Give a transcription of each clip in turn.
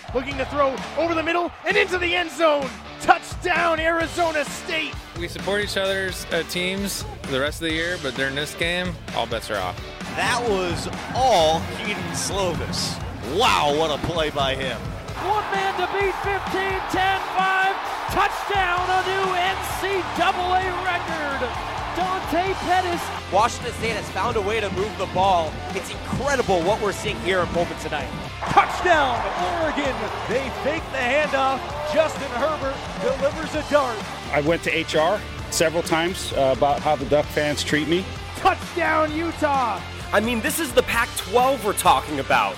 looking to throw over the middle and into the end zone. Touchdown, Arizona State. We support each other's teams the rest of the year, but during this game, all bets are off. That was all Kedon Slovis. Wow, what a play by him. One man to beat 15, 10, 5. Touchdown, a new NCAA record. Dante Pettis. Washington State has found a way to move the ball. It's incredible what we're seeing here in Pullman tonight. Touchdown, Oregon. They fake the handoff. Justin Herbert delivers a dart. I went to HR several times about how the Duck fans treat me. Touchdown, Utah. I mean, this is the Pac-12 we're talking about.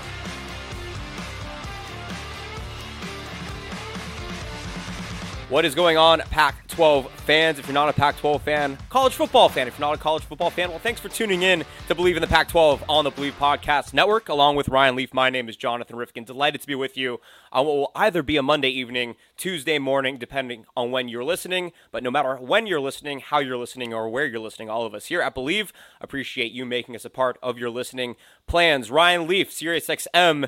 What is going on, Pac-12 fans? If you're not a Pac-12 fan, college football fan. If you're not a college football fan, well, thanks for tuning in to Believe in the Pac-12 on the Believe Podcast Network, along with Ryan Leaf. My name is Jonathan Rifkin. Delighted to be with you on what will either be a Monday evening, Tuesday morning, depending on when you're listening. But no matter when you're listening, how you're listening, or where you're listening, all of us here at Believe appreciate you making us a part of your listening plans. Ryan Leaf, SiriusXM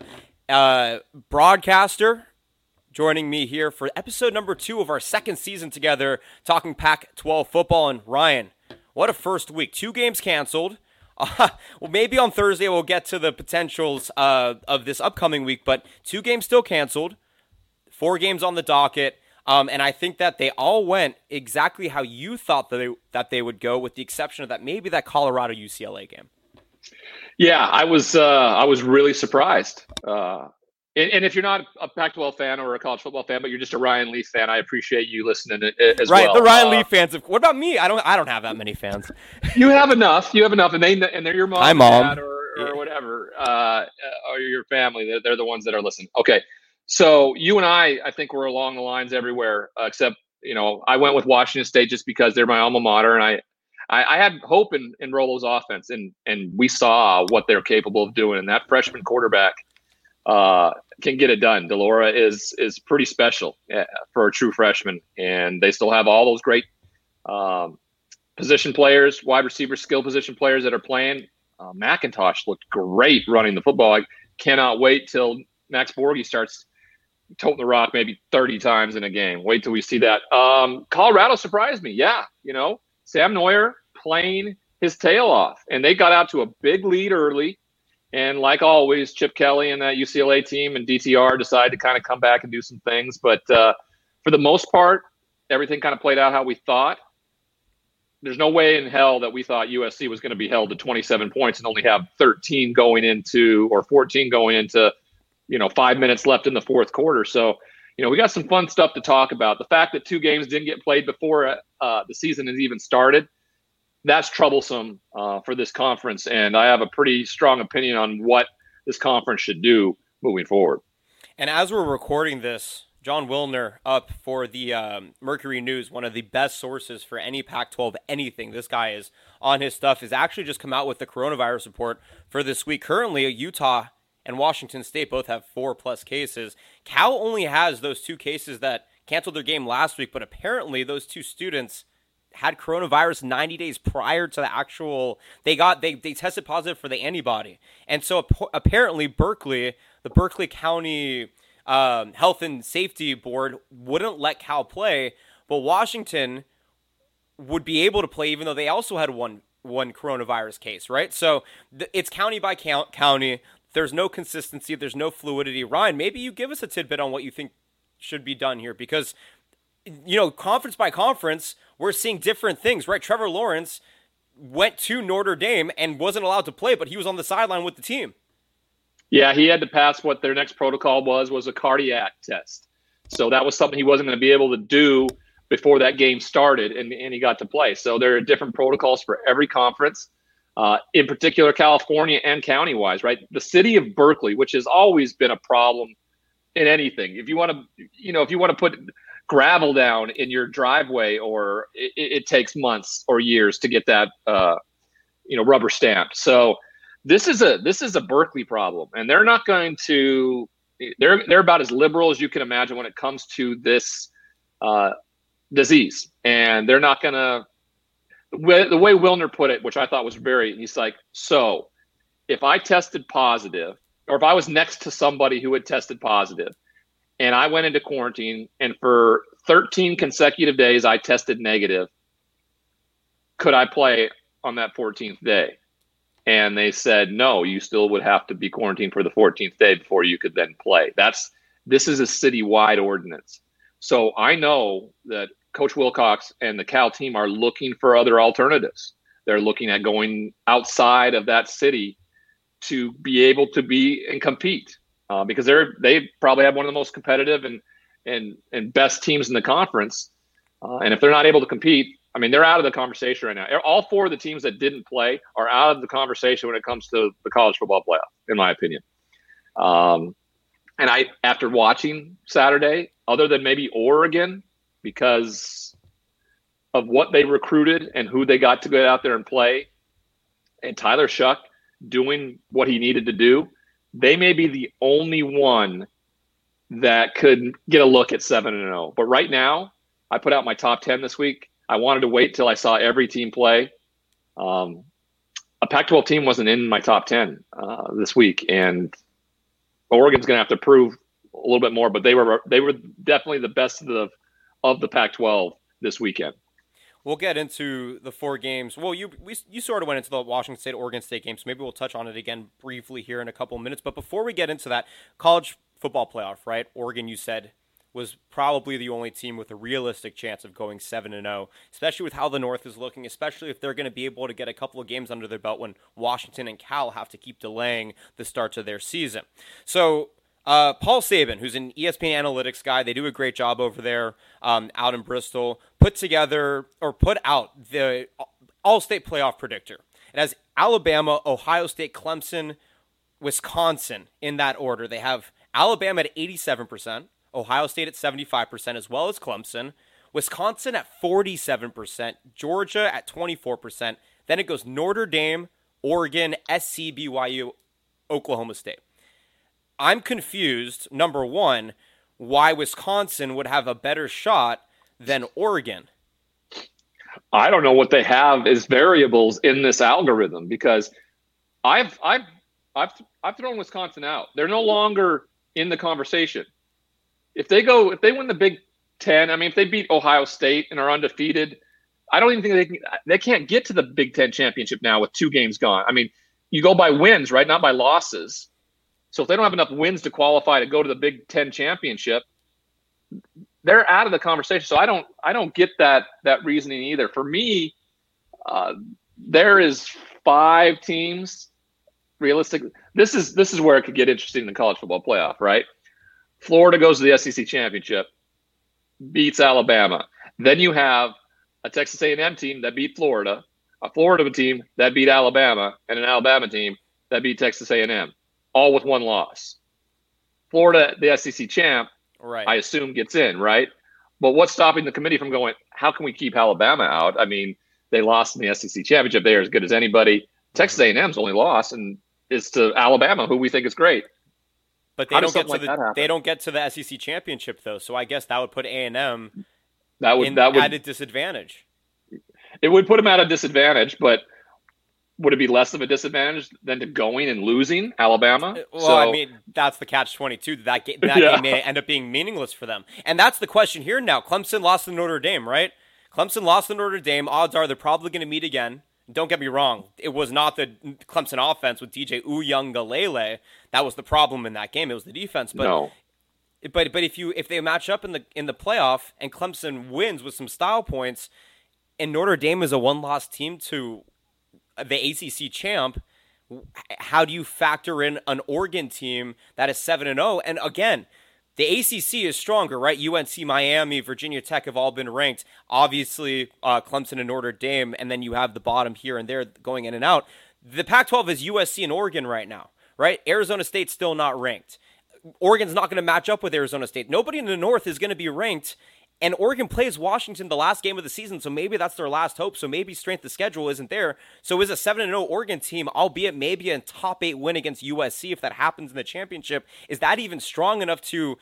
broadcaster, joining me here for episode number 2 of our second season together, talking Pac-12 football. And Ryan, what a first week. 2 games canceled. Well, maybe on Thursday we'll get to the potentials of this upcoming week, but 2 games still canceled, 4 games on the docket, and I think that they all went exactly how you thought that they would go, with the exception of that Colorado-UCLA game. Yeah, I was really surprised. And if you're not a Pac-12 fan or a college football fan, but you're just a Ryan Leaf fan, I appreciate you listening as well. Right, the Ryan Leaf fans. What about me? I don't have that many fans. You have enough, and they're your mom, Hi, Mom, or whatever, or your family. They're the ones that are listening. Okay, so you and I think we're along the lines everywhere, except I went with Washington State just because they're my alma mater, and I had hope in Rolo's offense, and we saw what they're capable of doing, and that freshman quarterback can get it done. Delora is pretty special for a true freshman, and they still have all those great position players, wide receiver skill position players that are playing. McIntosh looked great running the football. I cannot wait till Max Borghi starts toting the rock maybe 30 times in a game. Wait till we see that. Colorado surprised me. Yeah, Sam Neuer playing his tail off, and they got out to a big lead early. And like always, Chip Kelly and that UCLA team and DTR decided to kind of come back and do some things. But for the most part, everything kind of played out how we thought. There's no way in hell that we thought USC was going to be held to 27 points and only have 13 going into, or 14 going into, 5 minutes left in the fourth quarter. So, we got some fun stuff to talk about. The fact that 2 games didn't get played before the season has even started, that's troublesome for this conference, and I have a pretty strong opinion on what this conference should do moving forward. And as we're recording this, John Wilner up for the Mercury News, one of the best sources for any Pac-12 anything. This guy is on his stuff, has actually just come out with the coronavirus report for this week. Currently, Utah and Washington State both have 4+ cases. Cal only has those 2 cases that canceled their game last week, but apparently those 2 students had coronavirus 90 days prior to the actual, they tested positive for the antibody. And so apparently Berkeley, the Berkeley County Health and Safety Board wouldn't let Cal play, but Washington would be able to play even though they also had one coronavirus case, right? So it's county by county. There's no consistency. There's no fluidity. Ryan, maybe you give us a tidbit on what you think should be done here, because conference by conference, we're seeing different things, right? Trevor Lawrence went to Notre Dame and wasn't allowed to play, but he was on the sideline with the team. Yeah, he had to pass what their next protocol was a cardiac test. So that was something he wasn't going to be able to do before that game started, and he got to play. So there are different protocols for every conference, in particular California and county-wise, right? The city of Berkeley, which has always been a problem in anything. If you want to put gravel down in your driveway, or it takes months or years to get that rubber stamped. So this is a Berkeley problem, and they're not going to they're about as liberal as you can imagine when it comes to this disease, and they're not going to, the way Wilner put it, which I thought was he's like, so if I tested positive or if I was next to somebody who had tested positive and I went into quarantine and for 13 consecutive days I tested negative, could I play on that 14th day? And they said, no, you still would have to be quarantined for the 14th day before you could then play. This is a citywide ordinance. So I know that Coach Wilcox and the Cal team are looking for other alternatives. They're looking at going outside of that city to be able to be and compete because they probably have one of the most competitive and best teams in the conference. And if they're not able to compete, I mean, they're out of the conversation right now. All four of the teams that didn't play are out of the conversation when it comes to the college football playoff, in my opinion. And after watching Saturday, other than maybe Oregon, because of what they recruited and who they got to go out there and play, and Tyler Shuck doing what he needed to do, they may be the only one that could get a look at 7-0. But right now, I put out my top 10 this week. I wanted to wait till I saw every team play. A Pac-12 team wasn't in my top 10 this week, and Oregon's going to have to prove a little bit more. But they were definitely the best of the Pac-12 this weekend. We'll get into the four games. Well, you sort of went into the Washington State-Oregon State game, so maybe we'll touch on it again briefly here in a couple of minutes. But before we get into that, college football playoff, right? Oregon, you said, was probably the only team with a realistic chance of going 7-0, especially with how the North is looking, especially if they're going to be able to get a couple of games under their belt when Washington and Cal have to keep delaying the starts of their season. So Paul Saban, who's an ESPN analytics guy, they do a great job over there out in Bristol, put out the All-State Playoff Predictor. It has Alabama, Ohio State, Clemson, Wisconsin in that order. They have Alabama at 87%, Ohio State at 75%, as well as Clemson, Wisconsin at 47%, Georgia at 24%. Then it goes Notre Dame, Oregon, SC, BYU, Oklahoma State. I'm confused, number one, why Wisconsin would have a better shot than Oregon. I don't know what they have as variables in this algorithm because I've thrown Wisconsin out. They're no longer in the conversation. If they win the Big Ten, I mean, if they beat Ohio State and are undefeated, I don't even think they can't get to the Big Ten championship now with 2 games gone. I mean, you go by wins, right? Not by losses. So if they don't have enough wins to qualify to go to the Big Ten championship, they're out of the conversation. So I don't get that reasoning either. For me, there is 5 teams. Realistically, this is where it could get interesting in the college football playoff, right? Florida goes to the SEC championship, beats Alabama. Then you have a Texas A&M team that beat Florida, a Florida team that beat Alabama, and an Alabama team that beat Texas A&M, all with 1 loss. Florida, the SEC champ, right, I assume gets in, right? But what's stopping the committee from going, how can we keep Alabama out? I mean, they lost in the SEC championship. They are as good as anybody. Texas A&M's only loss and is to Alabama, who we think is great. But they don't get to the SEC championship though, so I guess that would put A&M at a disadvantage. It would put them at a disadvantage, but would it be less of a disadvantage than to going and losing Alabama? Well, I mean, that's the catch-22. That game may end up being meaningless for them. And that's the question here now. Clemson lost to Notre Dame, right? Clemson lost to Notre Dame. Odds are they're probably going to meet again. Don't get me wrong. It was not the Clemson offense with DJ Uiagalelei that was the problem in that game. It was the defense. But no. But if they match up in the playoff and Clemson wins with some style points, and Notre Dame is a 1-loss team to the ACC champ, how do you factor in an Oregon team that is 7-0? And again, the ACC is stronger, right? UNC, Miami, Virginia Tech have all been ranked. Obviously, Clemson and Notre Dame, and then you have the bottom here and there going in and out. The Pac-12 is USC and Oregon right now, right? Arizona State's still not ranked. Oregon's not going to match up with Arizona State. Nobody in the North is going to be ranked. And Oregon plays Washington the last game of the season, so maybe that's their last hope. So maybe strength of schedule isn't there. So is a 7-0 Oregon team, albeit maybe a top 8 win against USC if that happens in the championship, is that even strong enough to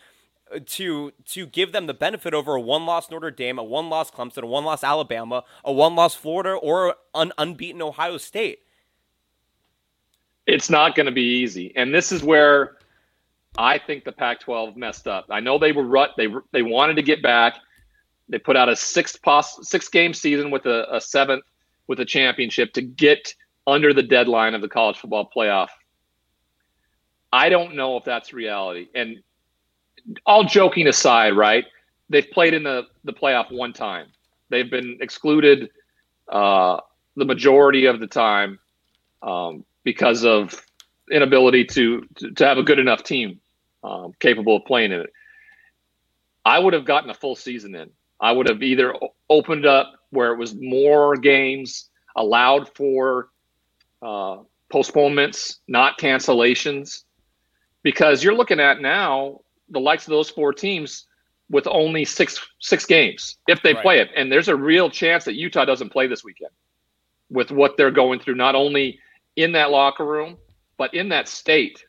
give them the benefit over a 1-loss Notre Dame, a 1-loss Clemson, a 1-loss Alabama, a 1-loss Florida, or an unbeaten Ohio State? It's not going to be easy. And this is where I think the Pac-12 messed up. I know they were they wanted to get back. They put out a six-game season with a seventh with a championship to get under the deadline of the college football playoff. I don't know if that's reality. And all joking aside, right? They've played in the playoff one time. They've been excluded the majority of the time because of inability to have a good enough team capable of playing in it. I would have gotten a full season in. I would have either opened up where it was more games, allowed for postponements, not cancellations, because you're looking at now the likes of those four teams with only six games if they play it. And there's a real chance that Utah doesn't play this weekend with what they're going through, not only in that locker room, but in that state.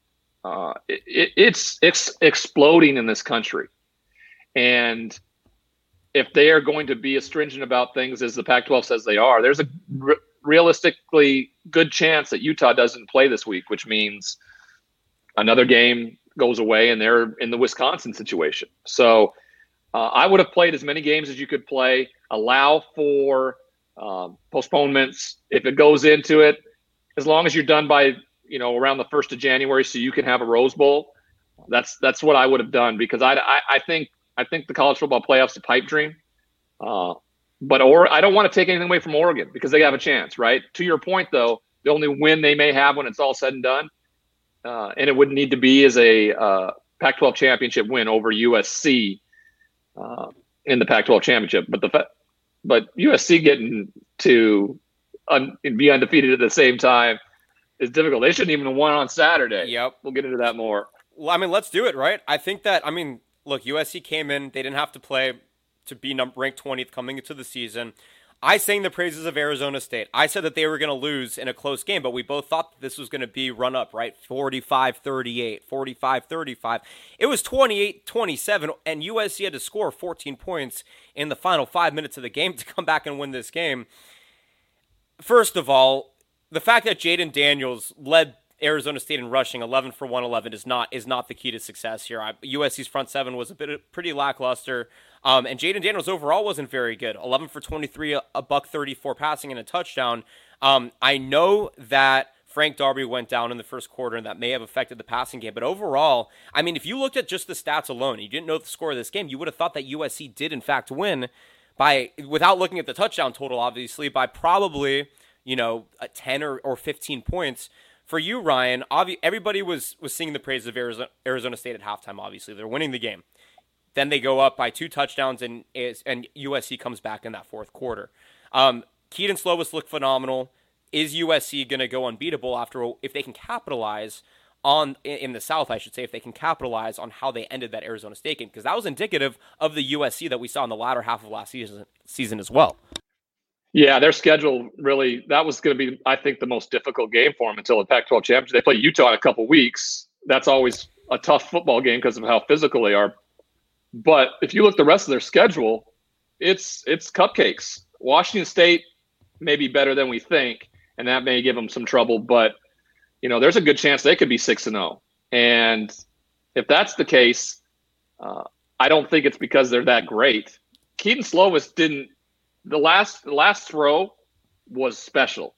It's exploding in this country. And if they are going to be as stringent about things as the Pac-12 says they are, there's a realistically good chance that Utah doesn't play this week, which means another game goes away and they're in the Wisconsin situation. So I would have played as many games as you could play, allow for postponements if it goes into it, as long as you're done by around the 1st of January, so you can have a Rose Bowl. That's what I would have done, because I think the college football playoff's a pipe dream. But I don't want to take anything away from Oregon because they have a chance, right? To your point, though, the only win they may have when it's all said and done, and it would need to be as a Pac-12 championship win over USC in the Pac-12 championship. But USC getting to be undefeated at the same time is difficult. They shouldn't even have won on Saturday. Yep. We'll get into that more. Well, I mean, let's do it, right? I think that, look, USC came in. They didn't have to play to be ranked 20th coming into the season. I sang the praises of Arizona State. I said that they were going to lose in a close game, but we both thought that this was going to be run up, right? 45-38, 45-35. It was 28-27, and USC had to score 14 points in the final 5 minutes of the game to come back and win this game. First of all, the fact that Jaden Daniels led Arizona State in rushing 11 for 111 is not the key to success here. USC's front seven was pretty lackluster, and Jaden Daniels overall wasn't very good. 11 for 23, a $134 passing and a touchdown. I know that Frank Darby went down in the first quarter, and that may have affected the passing game. But overall, if you looked at just the stats alone, you didn't know the score of this game, you would have thought that USC did in fact win without looking at the touchdown total, obviously, by probably 10 or 15 points. For you, Ryan, everybody was singing the praises of Arizona State at halftime, obviously. They're winning the game. Then they go up by 2 touchdowns, and USC comes back in that fourth quarter. Keaton Slovis looked phenomenal. Is USC going to go unbeatable if they can capitalize in the South, I should say, if they can capitalize on how they ended that Arizona State game? Because that was indicative of the USC that we saw in the latter half of last season as well. Yeah, their schedule really, that was going to be, I think, the most difficult game for them until the Pac-12 championship. They play Utah in a couple weeks. That's always a tough football game because of how physical they are. But if you look at the rest of their schedule, it's cupcakes. Washington State may be better than we think, and that may give them some trouble. But, there's a good chance they could be 6-0. And if that's the case, I don't think it's because they're that great. Keaton Slovis didn't. The last throw was special.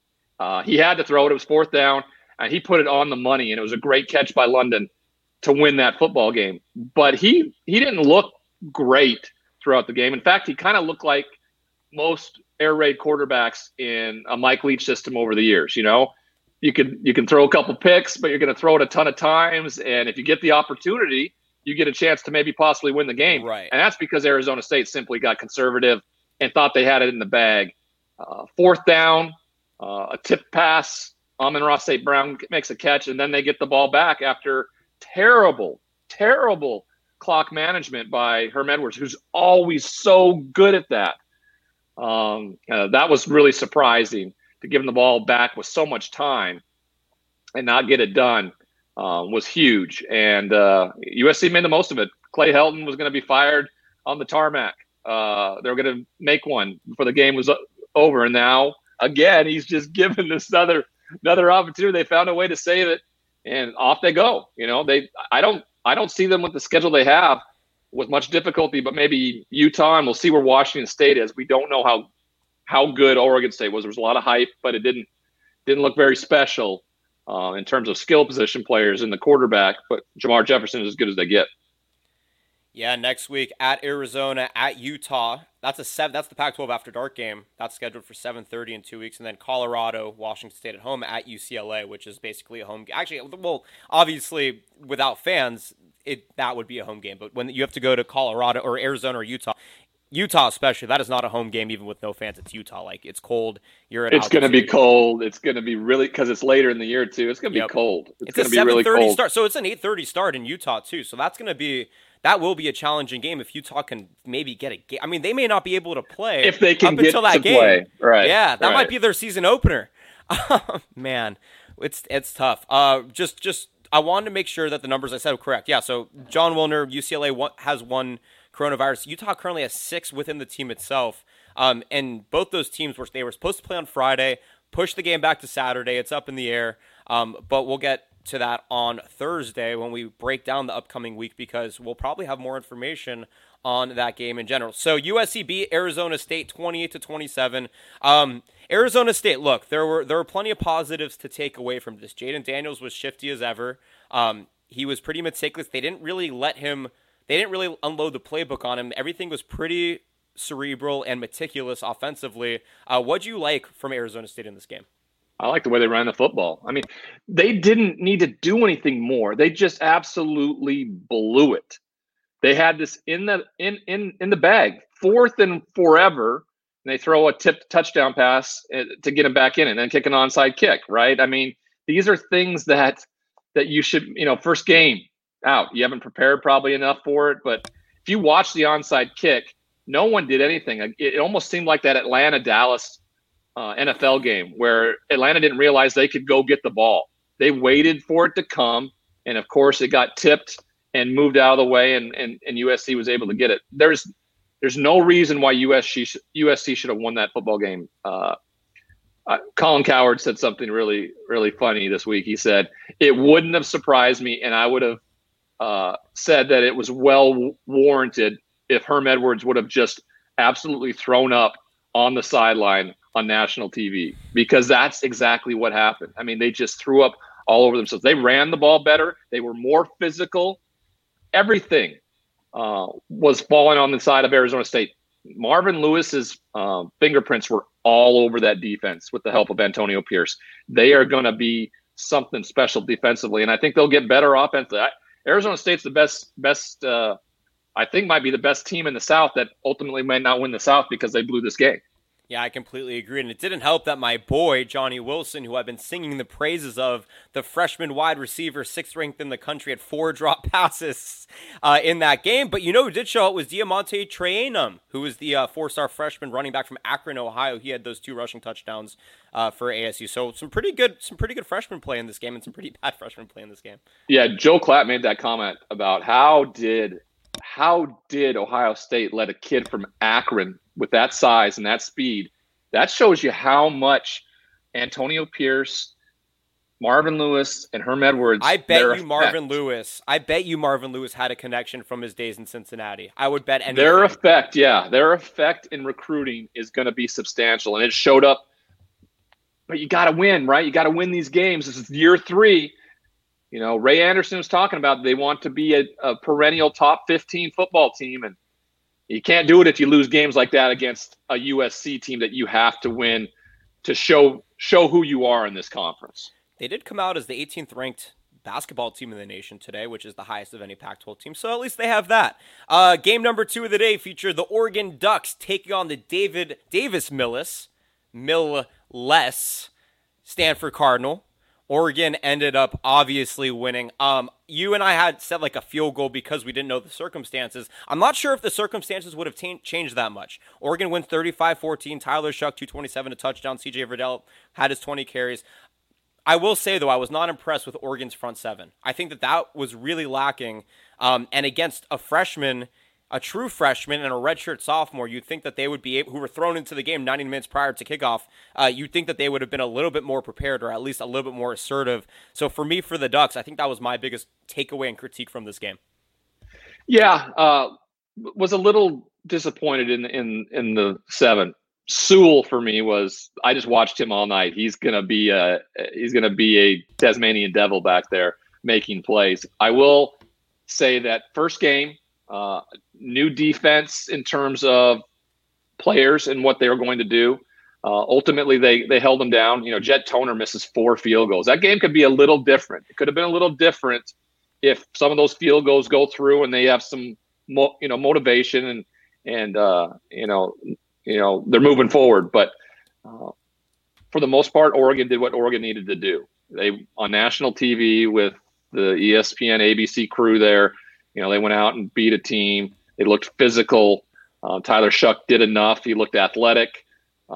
He had to throw it. It was 4th down, and he put it on the money, and it was a great catch by London to win that football game. But he didn't look great throughout the game. In fact, he kind of looked like most air raid quarterbacks in a Mike Leach system over the years. You can throw a couple picks, but you're going to throw it a ton of times, and if you get the opportunity, you get a chance to maybe possibly win the game. Right. And that's because Arizona State simply got conservative and thought they had it in the bag. 4th down, a tip pass. Amon-Ra St. Brown makes a catch, and then they get the ball back after terrible clock management by Herm Edwards, who's always so good at that. That was really surprising, to give him the ball back with so much time and not get it done was huge. And USC made the most of it. Clay Helton was going to be fired on the tarmac. They were going to make one before the game was over. And now, again, he's just given this other another opportunity. They found a way to save it, and off they go. I don't see them with the schedule they have with much difficulty, but maybe Utah, and we'll see where Washington State is. We don't know how good Oregon State was. There was a lot of hype, but it didn't look very special in terms of skill position players in the quarterback. But Jamar Jefferson is as good as they get. Yeah, next week at Arizona, at Utah. That's the Pac-12 After Dark game. That's scheduled for 7:30 in 2 weeks. And then Colorado, Washington State at home at UCLA, which is basically a home game. Actually, well, obviously, without fans, that would be a home game. But when you have to go to Colorado or Arizona or Utah especially, that is not a home game even with no fans. It's Utah. Like, it's cold. It's going to be cold. It's going to be really, because it's later in the year, too. It's going to be cold. It's going to be really cold. Start. So it's an 8:30 start in Utah, too. So that will be a challenging game if Utah can maybe get a game. I mean, they may not be able to play if they can up until that game. Play. Right. Yeah, that might be their season opener. Man, it's tough. Just I wanted to make sure that the numbers I said were correct. Yeah, so John Wilner, UCLA has one coronavirus. Utah currently has 6 within the team itself. And both those teams were supposed to play on Friday, push the game back to Saturday. It's up in the air. But we'll get to that on Thursday when we break down the upcoming week, because we'll probably have more information on that game in general. So USC beat Arizona State 28-27. Arizona State, look, there were plenty of positives to take away from this. Jaden Daniels was shifty as ever. He was pretty meticulous. They didn't really unload the playbook on him. Everything was pretty cerebral and meticulous offensively. What'd you like from Arizona State in this game? I like the way they ran the football. I mean, they didn't need to do anything more. They just absolutely blew it. They had this in the bag, 4th and forever, and they throw a tipped touchdown pass to get him back in, and then kick an onside kick. Right? I mean, these are things that you should, first game out. You haven't prepared probably enough for it, but if you watch the onside kick, no one did anything. It almost seemed like that Atlanta-Dallas NFL game where Atlanta didn't realize they could go get the ball. They waited for it to come, and of course it got tipped and moved out of the way, and USC was able to get it. There's no reason why USC should have won that football game. Colin Cowherd said something really, really funny this week. He said, it wouldn't have surprised me, and I would have said that it was well warranted if Herm Edwards would have just absolutely thrown up on the sideline on national TV, because that's exactly what happened. I mean, they just threw up all over themselves. They ran the ball better. They were more physical. Everything was falling on the side of Arizona State. Marvin Lewis's fingerprints were all over that defense with the help of Antonio Pierce. They are going to be something special defensively, and I think they'll get better offensively. Arizona State's the best I think might be the best team in the South that ultimately might not win the South because they blew this game. Yeah, I completely agree. And it didn't help that my boy, Johnny Wilson, who I've been singing the praises of, the freshman wide receiver, 6th ranked in the country, had 4 drop passes in that game. But who did show up was Diamante Trayanum, who was the 4-star freshman running back from Akron, Ohio. He had those 2 rushing touchdowns for ASU. So some pretty good freshman play in this game and some pretty bad freshman play in this game. Yeah, Joe Klatt made that comment about how did Ohio State let a kid from Akron with that size and that speed? That shows you how much Antonio Pierce, Marvin Lewis, and Herm Edwards. I bet you Marvin Lewis had a connection from his days in Cincinnati. I would bet anything. Their effect in recruiting is going to be substantial, and it showed up. But you got to win, right? You got to win these games. This is year 3. Ray Anderson was talking about they want to be a perennial top 15 football team, and you can't do it if you lose games like that against a USC team that you have to win to show who you are in this conference. They did come out as the 18th ranked basketball team in the nation today, which is the highest of any Pac-12 team, so at least they have that. Game number 2 of the day featured the Oregon Ducks taking on the Davis Millis Stanford Cardinal. Oregon ended up obviously winning. You and I had set like a field goal because we didn't know the circumstances. I'm not sure if the circumstances would have changed that much. Oregon wins 35-14. Tyler Shuck, 227, a touchdown. CJ Verdell had his 20 carries. I will say, though, I was not impressed with Oregon's front 7. I think that was really lacking. And against a freshman a true freshman and a redshirt sophomore, you'd think that they would be able, who were thrown into the game 90 minutes prior to kickoff, you'd think that they would have been a little bit more prepared or at least a little bit more assertive. So for me, for the Ducks, I think that was my biggest takeaway and critique from this game. Yeah, was a little disappointed in the 7. Sewell for me was, I just watched him all night. He's gonna be a Tasmanian devil back there making plays. I will say that first game, new defense in terms of players and what they were going to do. Ultimately, they held them down. Jet Toner misses 4 field goals. That game could be a little different. It could have been a little different if some of those field goals go through and they have some motivation and they're moving forward. But for the most part, Oregon did what Oregon needed to do. They on national TV with the ESPN ABC crew there. They went out and beat a team. They looked physical. Tyler Shuck did enough. He looked athletic.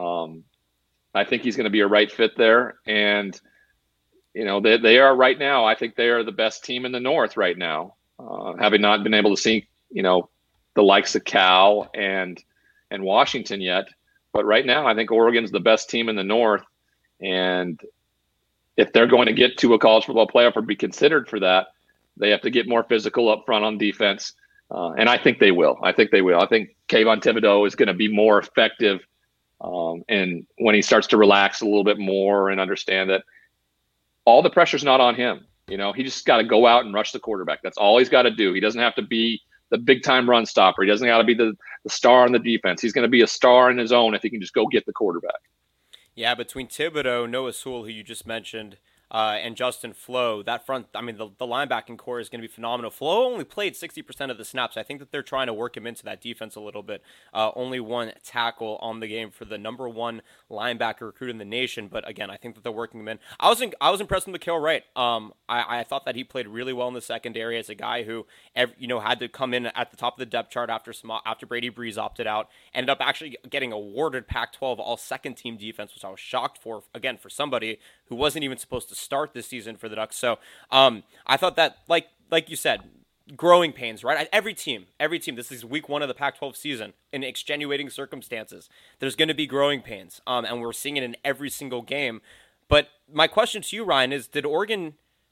I think he's going to be a right fit there. And they are right now. I think they are the best team in the North right now, having not been able to see the likes of Cal and Washington yet. But right now, I think Oregon's the best team in the North. And if they're going to get to a college football playoff or be considered for that, they have to get more physical up front on defense. And I think they will. I think Kayvon Thibodeau is going to be more effective. And when he starts to relax a little bit more and understand that all the pressure's not on him. He just got to go out and rush the quarterback. That's all he's got to do. He doesn't have to be the big time run stopper. He doesn't got to be the star on the defense. He's going to be a star in his own if he can just go get the quarterback. Yeah, between Thibodeau, Noah Sewell, who you just mentioned, and Justin Flo, that front, the linebacking core is going to be phenomenal. Flo only played 60% of the snaps. I think that they're trying to work him into that defense a little bit. Only 1 tackle on the game for the number 1 linebacker recruit in the nation. But again, I think that they're working him in. I was impressed with Mikael Wright. I thought that he played really well in the secondary as a guy who, had to come in at the top of the depth chart after Brady Breeze opted out. Ended up actually getting awarded Pac-12 all second team defense, which I was shocked for. Again, for somebody who wasn't even supposed to start this season for the Ducks. So I thought that, like you said, growing pains, right? Every team, this is week 1 of the Pac-12 season in extenuating circumstances. There's going to be growing pains, and we're seeing it in every single game. But my question to you, Ryan, is did Oregon,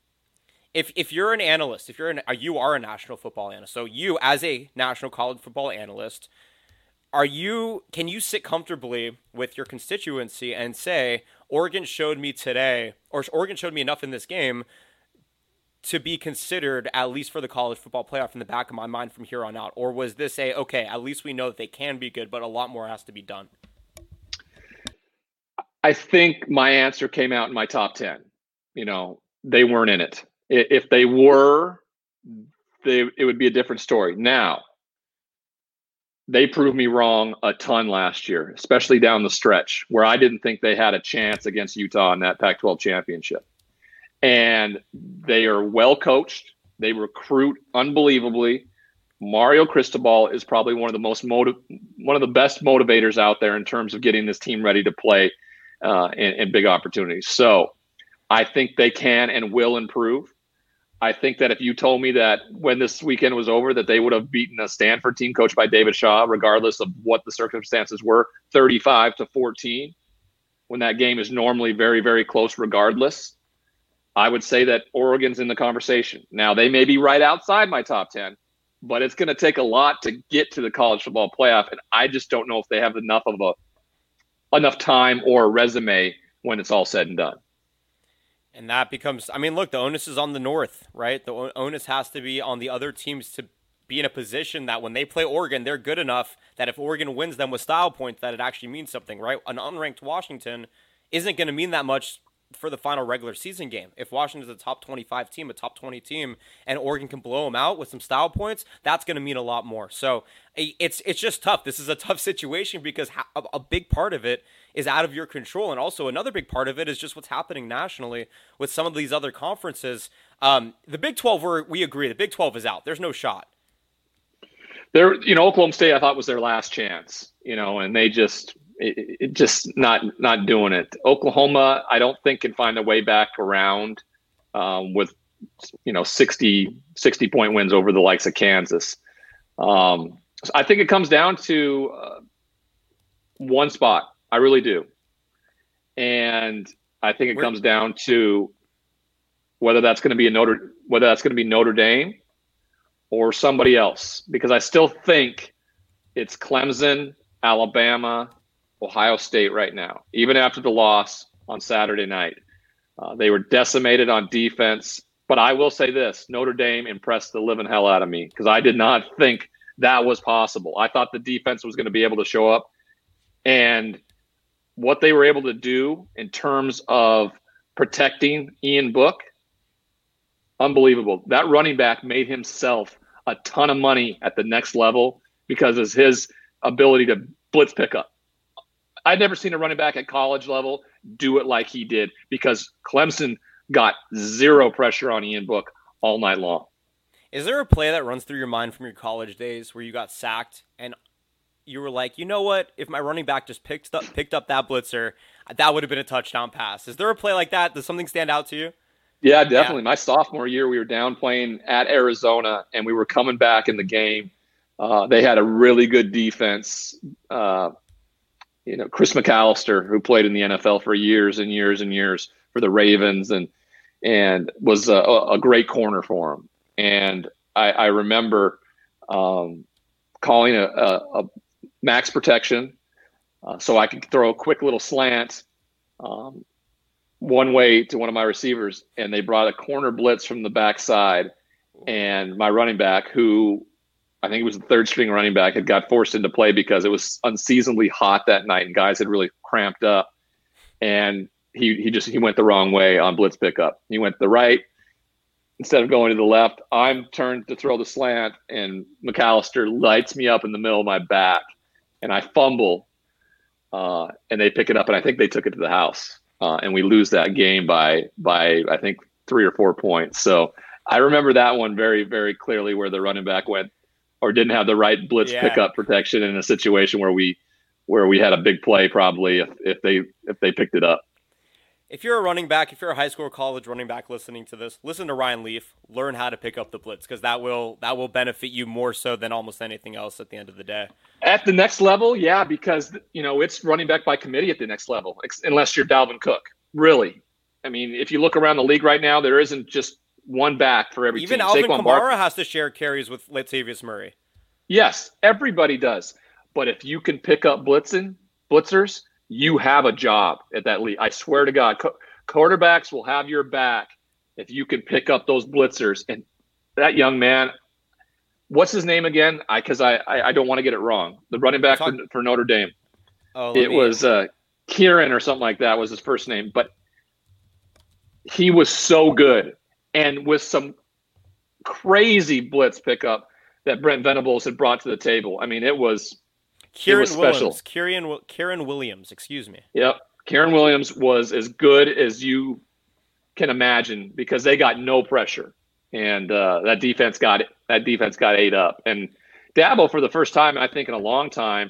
if you're an analyst, you are a national football analyst, so you as a national college football analyst, can you sit comfortably with your constituency and say, Oregon showed me today, or Oregon showed me enough in this game to be considered at least for the college football playoff in the back of my mind from here on out? Or was this okay, at least we know that they can be good, but a lot more has to be done? I think my answer came out in my top 10. They weren't in it. If they were, it would be a different story. Now, they proved me wrong a ton last year, especially down the stretch where I didn't think they had a chance against Utah in that Pac-12 championship. And they are well coached. They recruit unbelievably. Mario Cristobal is probably one of the best motivators out there in terms of getting this team ready to play in big opportunities. So I think they can and will improve. I think that if you told me that when this weekend was over that they would have beaten a Stanford team coached by David Shaw, regardless of what the circumstances were, 35-14, when that game is normally very, very close regardless, I would say that Oregon's in the conversation. Now, they may be right outside my top 10, but it's going to take a lot to get to the college football playoff, and I just don't know if they have enough time or a resume when it's all said and done. And that becomes, look, the onus is on the North, right? The onus has to be on the other teams to be in a position that when they play Oregon, they're good enough that if Oregon wins them with style points, that it actually means something, right? An unranked Washington isn't going to mean that much for the final regular season game. If Washington's a top 25 team, a top 20 team, and Oregon can blow them out with some style points, that's going to mean a lot more. So it's just tough. This is a tough situation because a big part of it is out of your control. And also another big part of it is just what's happening nationally with some of these other conferences. The Big 12, we agree, the Big 12 is out. There's no shot. Oklahoma State, I thought was their last chance, and they just not doing it. Oklahoma, I don't think can find a way back around with 60 point wins over the likes of Kansas. I think it comes down to one spot. I really do. And I think it comes down to whether that's going to be Notre Dame or somebody else, because I still think it's Clemson, Alabama, Ohio State right now, even after the loss on Saturday night. They were decimated on defense. But I will say this, Notre Dame impressed the living hell out of me because I did not think that was possible. I thought the defense was going to be able to show up. And what they were able to do in terms of protecting Ian Book, unbelievable. That running back made himself a ton of money at the next level because of his ability to blitz pickup. I'd never seen a running back at college level do it like he did because Clemson got zero pressure on Ian Book all night long. Is there a play that runs through your mind from your college days where you got sacked and you were like, you know what? If my running back just picked up that blitzer, that would have been a touchdown pass. Is there a play like that? Does something stand out to you? Yeah, definitely. My sophomore year, we were down playing at Arizona, and we were coming back in the game. They had a really good defense. Chris McAllister, who played in the NFL for years and years and years for the Ravens, and was a great corner for him. And I remember calling a max protection so I could throw a quick little slant one way to one of my receivers, and they brought a corner blitz from the backside, and my running back, who I think it was the third string running back, had got forced into play because it was unseasonably hot that night and guys had really cramped up, and he went the wrong way on blitz pickup. He went to the right instead of going to the left. I'm turned to throw the slant, and McAllister lights me up in the middle of my back, and I fumble, and they pick it up, and I think they took it to the house. And we lose that game by I think 3 or 4 points. So I remember that one very, very clearly, where the running back went or didn't have the right blitz pickup protection in a situation where we had a big play probably if they picked it up. If you're a running back, if you're a high school or college running back listening to this, listen to Ryan Leaf. Learn how to pick up the blitz because that will benefit you more so than almost anything else at the end of the day. At the next level, yeah, because it's running back by committee at the next level, unless you're Dalvin Cook. Really, I mean, if you look around the league right now, there isn't just one back for every Even team. Alvin Kamara has to share carries with Latavius Murray. Yes, everybody does. But if you can pick up blitzers, you have a job at that league. I swear to God, quarterbacks will have your back if you can pick up those blitzers. And that young man, what's his name again? Because I don't want to get it wrong. The running back for Notre Dame. Was Kieran or something like that was his first name. But he was so good. And with some crazy blitz pickup that Brent Venables had brought to the table. I mean, it was special. Kieran Williams, excuse me. Yep. Kieran Williams was as good as you can imagine because they got no pressure. And that defense got ate up. And Dabo, for the first time, I think in a long time,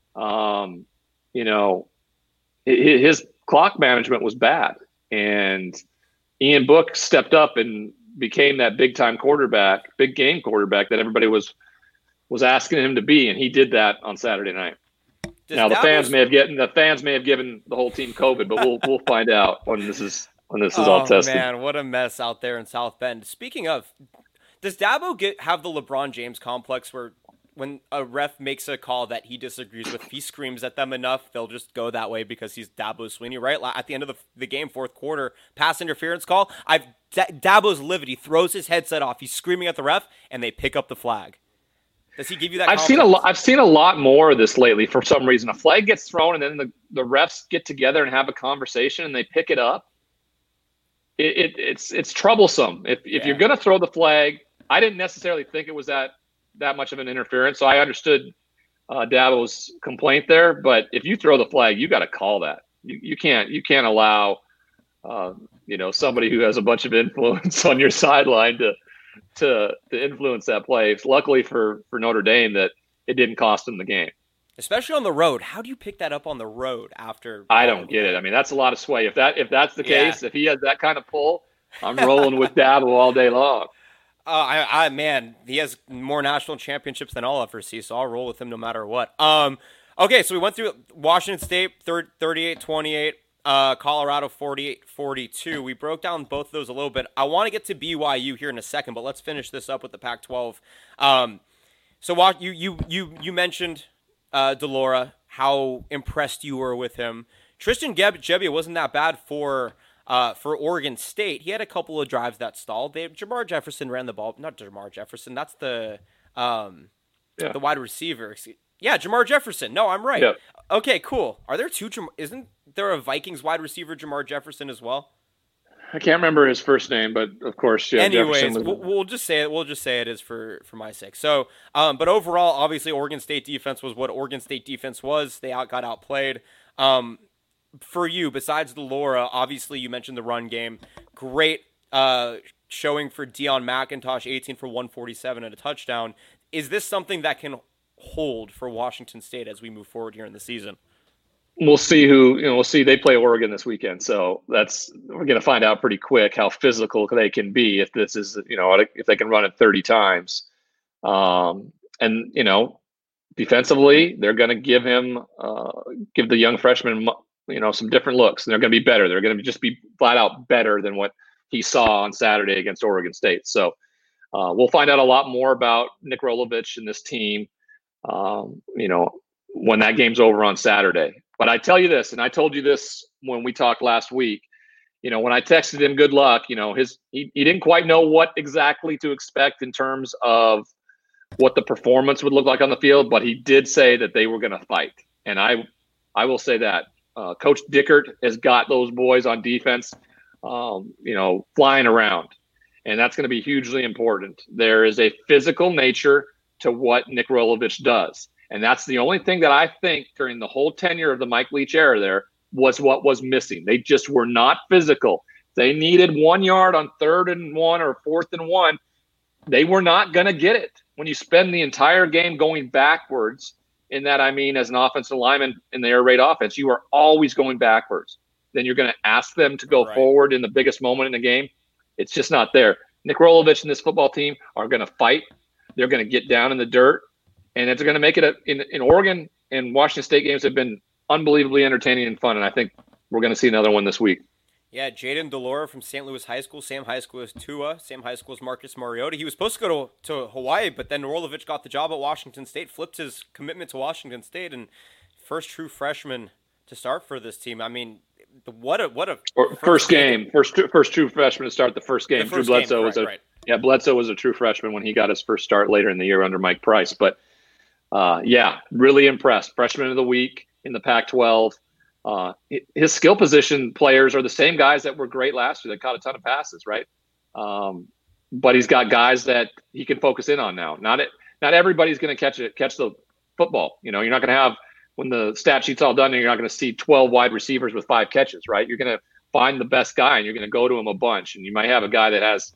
his clock management was bad. And Ian Book stepped up and became that big game quarterback that everybody was asking him to be, and he did that on Saturday night. Now the fans may have given the whole team COVID, but we'll find out when this is all tested. Oh man, what a mess out there in South Bend. Speaking of, does Dabo have the LeBron James complex where when a ref makes a call that he disagrees with, if he screams at them enough, they'll just go that way because he's Dabo Swinney, right? At the end of the game, fourth quarter, pass interference call, Dabo's livid. He throws his headset off. He's screaming at the ref, and they pick up the flag. Does he give you that? I've seen a lot more of this lately. For some reason, a flag gets thrown, and then the refs get together and have a conversation, and they pick it up. It's troublesome. If you're going to throw the flag, I didn't necessarily think it was that much of an interference. So I understood Dabo's complaint there, but if you throw the flag, you got to call that. You can't allow somebody who has a bunch of influence on your sideline to influence that play. Luckily for Notre Dame that it didn't cost them the game. Especially on the road. How do you pick that up on the road after? I don't get it. I mean, that's a lot of sway. If that's the case, if he has that kind of pull, I'm rolling with Dabo all day long. Man, he has more national championships than I'll ever see, so I'll roll with him no matter what. Okay, so we went through Washington State 38-28, Colorado 48-42. We broke down both of those a little bit. I want to get to BYU here in a second, but let's finish this up with the Pac-12. So you mentioned de Laura, how impressed you were with him. Tristan Gebbia wasn't that bad for Oregon State. He had a couple of drives that stalled. Jamar Jefferson ran the ball. Not Jamar Jefferson. That's the wide receiver. Yeah, Jamar Jefferson. No, I'm right. Yep. Okay, cool. Are there two? Isn't there a Vikings wide receiver, Jamar Jefferson, as well? I can't remember his first name, but of course, yeah. Anyways, we'll just say it. We'll just say it is for my sake. So, but overall, obviously, Oregon State defense was what Oregon State defense was. They got outplayed. For you, besides de Laura, obviously you mentioned the run game. Great showing for Deion McIntosh, 18 for 147 and a touchdown. Is this something that can hold for Washington State as we move forward here in the season? We'll see we'll see. They play Oregon this weekend, so we're going to find out pretty quick how physical they can be if this is, if they can run it 30 times. And defensively, they're going to give the young freshman, some different looks. And they're going to be better. They're going to just be flat out better than what he saw on Saturday against Oregon State. So we'll find out a lot more about Nick Rolovich and this team, when that game's over on Saturday. But I tell you this, and I told you this when we talked last week, when I texted him good luck, he didn't quite know what exactly to expect in terms of what the performance would look like on the field, but he did say that they were going to fight. And I will say that. Coach Dickert has got those boys on defense, flying around, and that's going to be hugely important. There is a physical nature to what Nick Rolovich does, and that's the only thing that I think during the whole tenure of the Mike Leach era there was what was missing. They just were not physical. They needed 1 yard on 3rd and 1 or 4th and 1. They were not going to get it. When you spend the entire game going backwards, in that, I mean, as an offensive lineman in the air raid offense, you are always going backwards. Then you're going to ask them to go forward in the biggest moment in the game. It's just not there. Nick Rolovich and this football team are going to fight. They're going to get down in the dirt, and it's going to make it in Oregon and Washington State games have been unbelievably entertaining and fun, and I think we're going to see another one this week. Yeah, Jaden de Laura from St. Louis High School, same high school as Tua, same high school as Marcus Mariota. He was supposed to go to Hawaii, but then Rolovich got the job at Washington State, flipped his commitment to Washington State, and first true freshman to start for this team. I mean, what a first true freshman to start the first game. Drew Bledsoe Bledsoe was a true freshman when he got his first start later in the year under Mike Price. But really impressed. Freshman of the week in the Pac-12. His skill position players are the same guys that were great last year that caught a ton of passes, right? But he's got guys that he can focus in on now. Not everybody's going to catch the football. You're not going to have, when the stat sheet's all done, you're not going to see 12 wide receivers with 5 catches, right? You're going to find the best guy and you're going to go to him a bunch. And you might have a guy that has,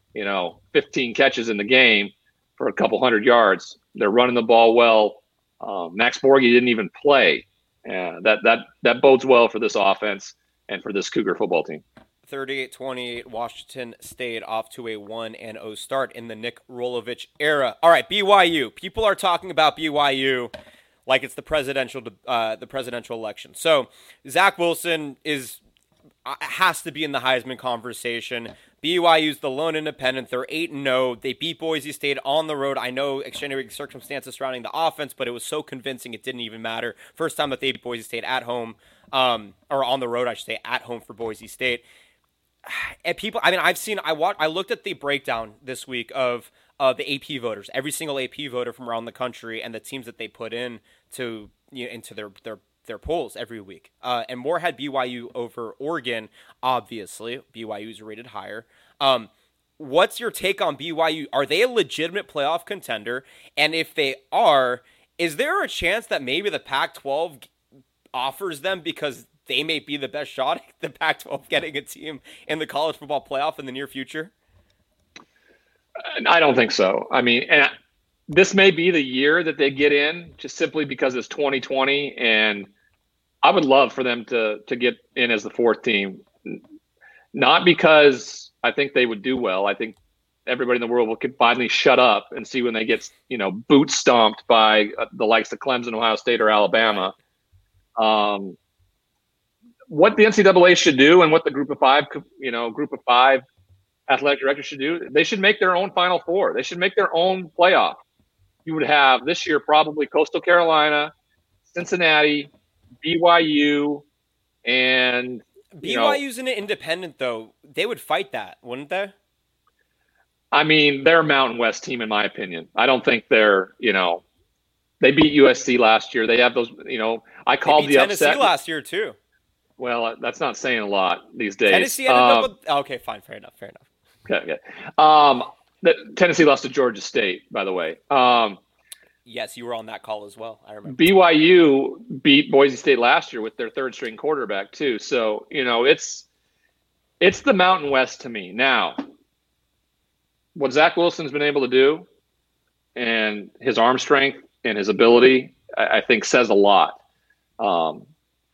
15 catches in the game for a couple hundred yards. They're running the ball well. Max Borghi didn't even play. That bodes well for this offense and for this Cougar football team. 38-28, Washington State off to a 1-0 start in the Nick Rolovich era. All right, BYU. People are talking about BYU like it's the presidential election. So Zach Wilson has to be in the Heisman conversation. BYU's the lone independent. They're 8-0. They beat Boise State on the road. I know extenuating circumstances surrounding the offense, but it was so convincing it didn't even matter. First time that they beat Boise State at home, or on the road, I should say, at home for Boise State. And people, I looked at the breakdown this week of the AP voters, every single AP voter from around the country, and the teams that they put in to into their polls every week. And more had BYU over Oregon. Obviously, BYU's rated higher. What's your take on BYU? Are they a legitimate playoff contender? And if they are, is there a chance that maybe the Pac-12 offers them, because they may be the best shot at the Pac-12 getting a team in the college football playoff in the near future? I don't think so. I mean, and this may be the year that they get in, just simply because it's 2020, and I would love for them to get in as the 4th team. Not because I think they would do well. I think everybody in the world could finally shut up and see when they get, boot stomped by the likes of Clemson, Ohio State, or Alabama. What the NCAA should do and what the group of five athletic directors should do, they should make their own Final Four. They should make their own playoff. You would have this year probably Coastal Carolina, Cincinnati, BYU, and BYU's an independent, though. They would fight that, wouldn't they? I mean, they're a Mountain West team, in my opinion. I don't think they're, they beat USC last year. They have those, I called the Tennessee upset last year, too. Well, that's not saying a lot these days. Tennessee ended up with, okay, fine, fair enough. Okay. Tennessee lost to Georgia State, by the way. Yes, you were on that call as well. I remember. BYU beat Boise State last year with their third string quarterback too. So, it's the Mountain West to me. Now, what Zach Wilson's been able to do and his arm strength and his ability, I think says a lot. But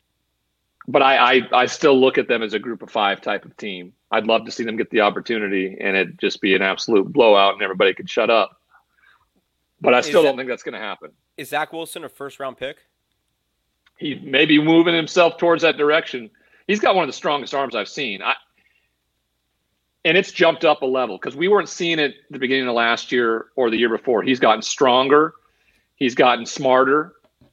I still look at them as a group of five type of team. I'd love to see them get the opportunity and it just be an absolute blowout and everybody could shut up. But I still don't think that's going to happen. Is Zach Wilson a first-round pick? He may be moving himself towards that direction. He's got one of the strongest arms I've seen. And it's jumped up a level because we weren't seeing it at the beginning of last year or the year before. He's gotten stronger. He's gotten smarter.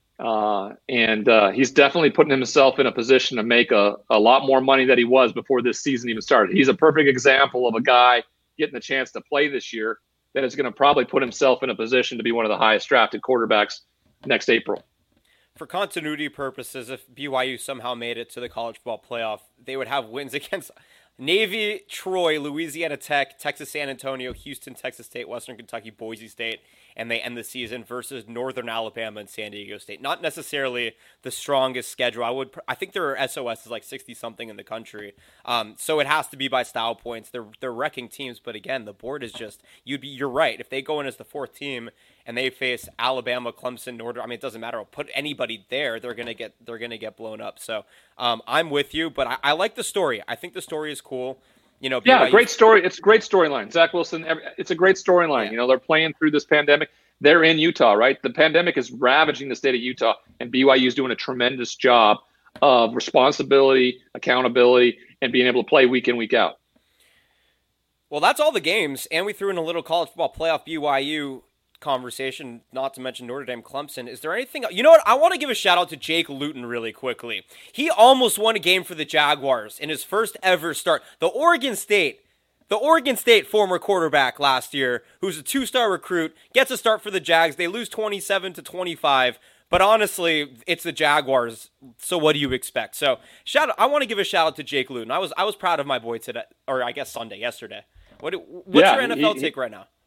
And he's definitely putting himself in a position to make a lot more money than he was before this season even started. He's a perfect example of a guy getting the chance to play this year that is going to probably put himself in a position to be one of the highest drafted quarterbacks next April. For continuity purposes, if BYU somehow made it to the college football playoff, they would have wins against Navy, Troy, Louisiana Tech, Texas San Antonio, Houston, Texas State, Western Kentucky, Boise State, and they end the season versus Northern Alabama and San Diego State. Not necessarily the strongest schedule. I think their SOS is like 60-something in the country. So it has to be by style points. They're wrecking teams, but again, the board is just you're right. If they go in as the fourth team and they face Alabama, Clemson, it doesn't matter. I'll put anybody there. They're gonna get blown up. So I'm with you, but I like the story. I think the story is cool. Great story. It's a great storyline. Zach Wilson, it's a great storyline. Yeah. They're playing through this pandemic. They're in Utah, right? The pandemic is ravaging the state of Utah, and BYU is doing a tremendous job of responsibility, accountability, and being able to play week in, week out. Well, that's all the games, and we threw in a little college football playoff BYU conversation, not to mention Notre Dame, Clemson. Is there anything? You know what? I want to give a shout out to Jake Luton really quickly. He almost won a game for the Jaguars in his first ever start. The Oregon State former quarterback last year, who's a 2-star recruit, gets a start for the Jags. They lose 27-25. But honestly, it's the Jaguars. So what do you expect? So I want to give a shout out to Jake Luton. I was proud of my boy today, or I guess yesterday. What's your NFL take right now?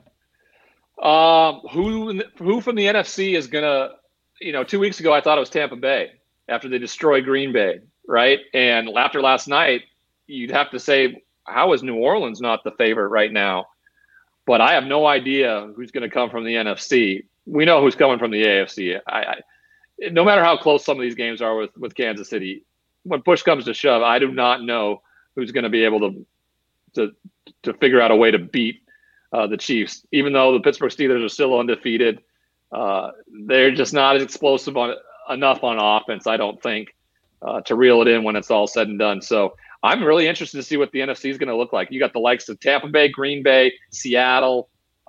Who from the NFC is gonna? 2 weeks ago I thought it was Tampa Bay after they destroyed Green Bay, right? And after last night, you'd have to say, how is New Orleans not the favorite right now? But I have no idea who's going to come from the NFC. We know who's coming from the AFC. No matter how close some of these games are with Kansas City, when push comes to shove, I do not know who's going to be able to figure out a way to beat the Chiefs. Even though the Pittsburgh Steelers are still undefeated, they're just not as explosive enough on offense, I don't think, to reel it in when it's all said and done. So I'm really interested to see what the NFC is going to look like. You got the likes of Tampa Bay, Green Bay, Seattle,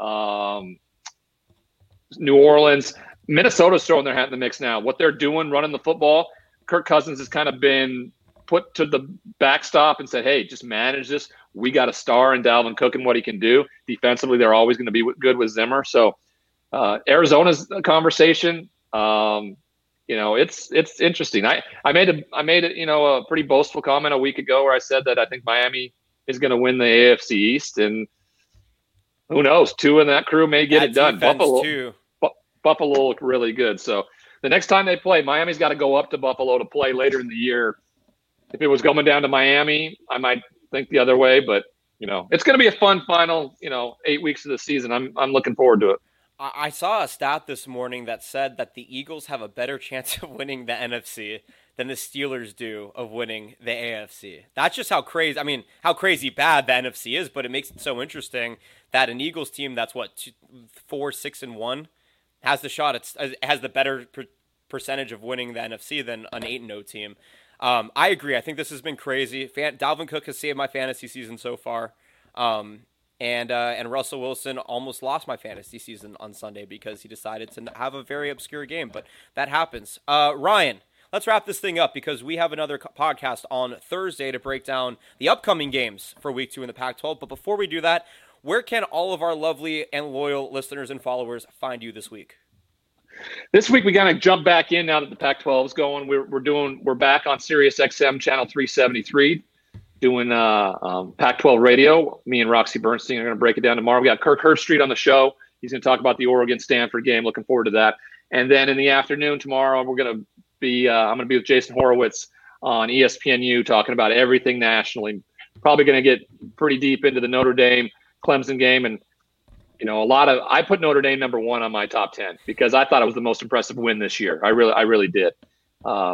New Orleans. Minnesota's throwing their hat in the mix now. What they're doing, running the football, Kirk Cousins has kind of been put to the backstop and said, hey, just manage this. We got a star in Dalvin Cook and what he can do. Defensively, they're always going to be good with Zimmer. So Arizona's a conversation. It's interesting. I made a pretty boastful comment a week ago where I said that I think Miami is going to win the AFC East, and who knows? Two in that crew may get it done. Buffalo look really good. So the next time they play, Miami's got to go up to Buffalo to play later in the year. If it was coming down to Miami, I might think the other way, but it's going to be a fun final 8 weeks of the season. I'm looking forward to it. I saw a stat this morning that said that the Eagles have a better chance of winning the NFC than the Steelers do of winning the AFC. That's just how crazy, how crazy bad the NFC is, but it makes it so interesting that an Eagles team that's 4-6-1 has the shot, has the better percentage of winning the NFC than an 8-0 team. I agree. I think this has been crazy. Dalvin Cook has saved my fantasy season so far. And Russell Wilson almost lost my fantasy season on Sunday because he decided to have a very obscure game, but that happens. Ryan, let's wrap this thing up because we have another podcast on Thursday to break down the upcoming games for Week 2 in the Pac-12. But before we do that, where can all of our lovely and loyal listeners and followers find you this week? This week we gotta jump back in now that the Pac-12 is going. We're back on Sirius XM channel 373. Doing Pac-12 radio. Me and Roxy Bernstein are going to break it down tomorrow. We got Kirk Herbstreit on the show. He's going to talk about the Oregon-Stanford game. Looking forward to that. And then in the afternoon tomorrow, we're going to be I'm going to be with Jason Horowitz on ESPNU talking about everything nationally. Probably going to get pretty deep into the Notre Dame Clemson game, and I put Notre Dame number 1 on my top 10 because I thought it was the most impressive win this year. I really did. A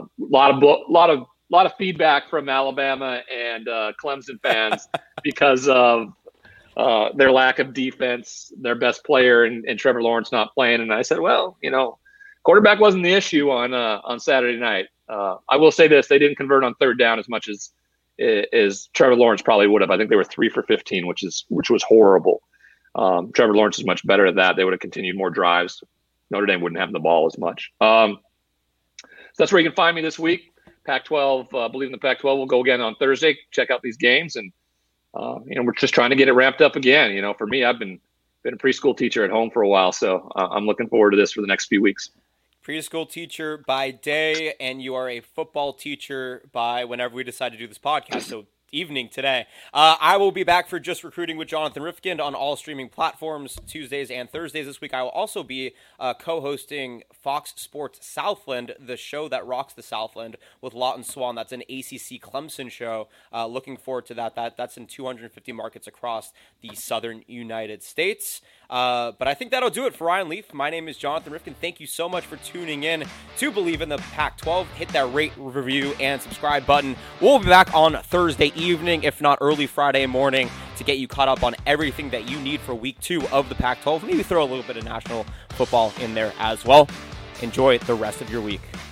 lot of feedback from Alabama and Clemson fans because of their lack of defense, their best player and Trevor Lawrence not playing. And I said, well, quarterback wasn't the issue on Saturday night. I will say this: they didn't convert on third down as much as Trevor Lawrence probably would have. I think they were 3 for 15, which was horrible. Trevor Lawrence is much better at that. They would have continued more drives. Notre Dame wouldn't have the ball as much. So that's where you can find me this week. Pac-12, Believe in the Pac-12 will go again on Thursday. Check out these games, and we're just trying to get it ramped up again. For me, I've been a preschool teacher at home for a while, so I'm looking forward to this for the next few weeks. Preschool teacher by day, and you are a football teacher by whenever we decide to do this podcast. So evening today. I will be back for Just Recruiting with Jonathan Rifkind on all streaming platforms Tuesdays and Thursdays this week. I will also be co-hosting Fox Sports Southland, the show that rocks the Southland with Lawton Swan. That's an ACC Clemson show. Looking forward to that. That's in 250 markets across the southern United States. But I think that'll do it for Ryan Leaf. My name is Jonathan Rifkind. Thank you so much for tuning in to Believe in the Pac-12. Hit that rate, review, and subscribe button. We'll be back on Thursday evening, if not early Friday morning, to get you caught up on everything that you need for Week 2 of the Pac-12. Maybe throw a little bit of national football in there as well. Enjoy the rest of your week.